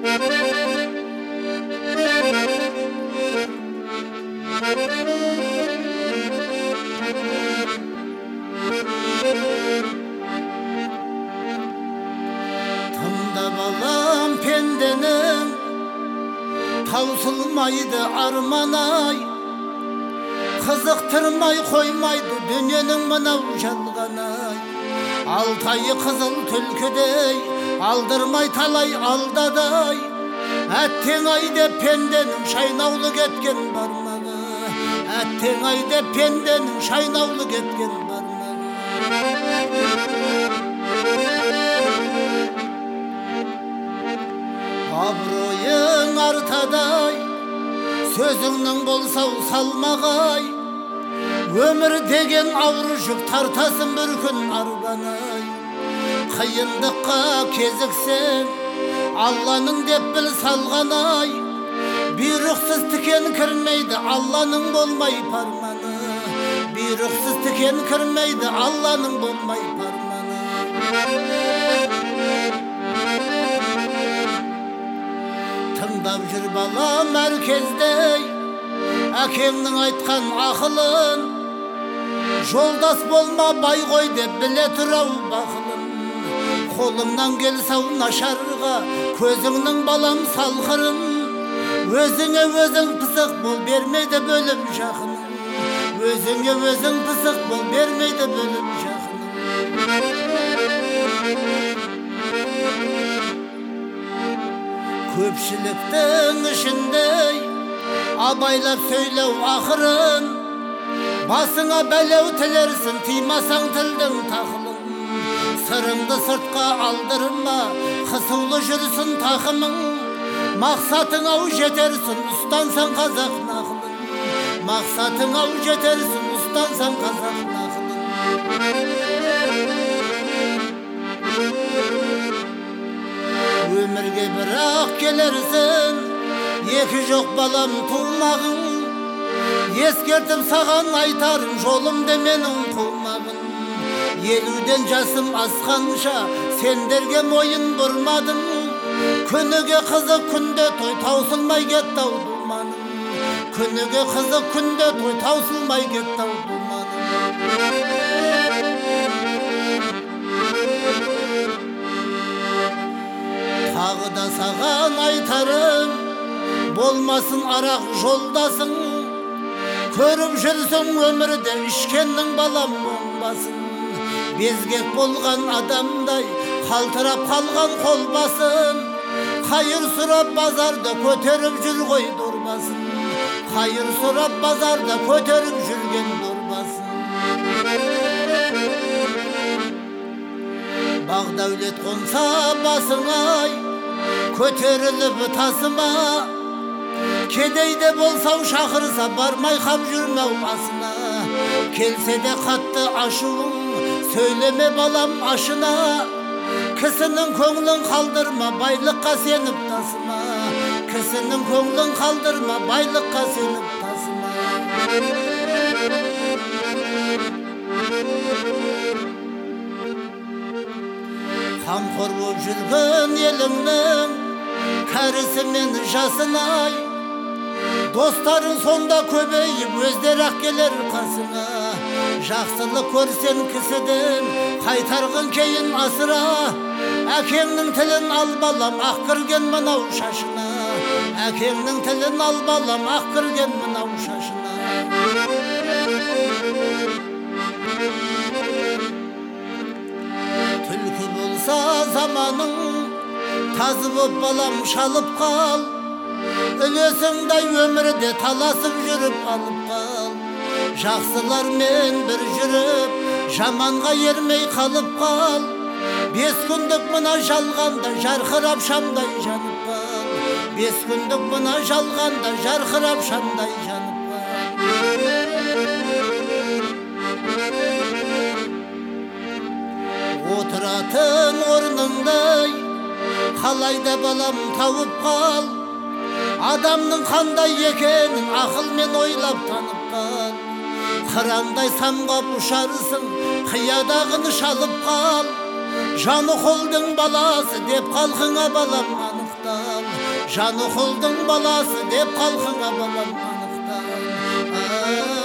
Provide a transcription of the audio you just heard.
Tında balam pendenin tausılmaydı armanay, kızıktırmay koymaydı dünyanın mınav jalganay. Altayı kızıl tülküdey aldırmay talay aldaday, Әттең айда пенденің шайнаулы кеткен бармағы, Әттең айда пенденің шайнаулы кеткен бармағы. Абыройың артадай, сөзіңнің болсау салмағай, өмір деген ауру жүк тартасың бір күн арбанай. Қиындыққа кезіксең Алланың деп біл салғанай, бұйрықсыз тікен кірмейді Алланың болмай парманы, бұйрықсыз тікен кірмейді Алланың болмай парманы. Тыңдап жүр балам әркездей әкеңнің айтқан ақылын, жолдас болма бай ғой деп біле тұрау бақылын. Қолыңнан келсау нашарға, көзіңнің балам салқырын, өзіңе өзің пысық бол, бермейді бөлім жақының. Өзіңе өзің пысық бол, бермейді бөлім жақының. Көпшіліктің ішіндей абайлап сөйлеу ақырын, басыңа бәлеу тілерсін, тимасаң тілдің тақылын. Сырыңды сыртқа алдырма, қысулы жүрсін тақымың, мақсатың ау жетерсін, ұстансаң қазақ нақылын. Мақсатың ау жетерсін, ұстансаң қазақ нақылын. Өмірге бірақ келерсін, екі жоқ балам тумағың, ескертіп саған айтарым, жолымды менің қумағын. Елуден жасым асқанша сендерге мойын бұрмадым, күніге қызық күнде той таусылмай кеттау думаным. Күніге қызық күнде той таусылмай кеттау думаным. Тағы да саған айтарым, болмасын арақ жолдасың, көріп жүрсің өмірде ішкеннің балам болмасын. Безгек болған адамдай қалтырап қалған қол басын, қайыр сұрап базарда көтеріп жүр ғой дорбасын. Қайыр сұрап базарда көтеріп жүрген дорбасын. Бақ дәулет қонса басыңай, көтеріліп тасыма, кедейде болсау шақырса бармай қап жүрмеу асына. Келсе де қатты ашуың, сөйлеме балам ашына, кісінің көңілін қалдырма, байлыққа сеніп тасыма. Кісінің көңілін қалдырма, байлыққа сеніп тасыма. Қамқор боп жүрген еліңнің кәрісі мен жасынай, достарың сонда көбейіп өздері-ақ келер қасыңа. Жақсылық көрсен кісіден қайтарғын кейін асыра, әкеңнің тілін ал балам ақ кірген мынау шашына. Әкеңнің тілін ал балам ақ кірген мынау шашына. Түлкі болса заманың, тазы боп балам шалып қал, үлесіңдай өмірде таласып жүріп алып қал. Жақсылармен бір жүріп, жаманға ермей қалып қал. 5 күндік мына жалғанда жарқырап шамдай жанып қал. 5 күндік мына жалғанда жарқырап шамдай жанып қал. Отыратын орныңдай қалайда балам тауып қал. Адамның қандай екенін ақылмен ойлап танып қал. Қырандай самғап ұшарсың, қиядағын шалып қал. Жаны құлдың баласы деп қалқыңа балам анықтан. Жаны құлдың баласы деп қалқыңа балам анықтан.